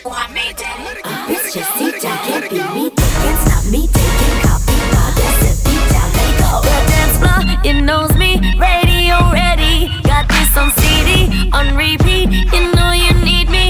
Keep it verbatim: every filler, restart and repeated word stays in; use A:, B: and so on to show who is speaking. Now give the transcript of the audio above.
A: It's just Sita, can't be me, can't stop me, taking copy, my Despacito, they go. The dance floor, it knows me, radio ready, got this on C D, on repeat, you know you need me.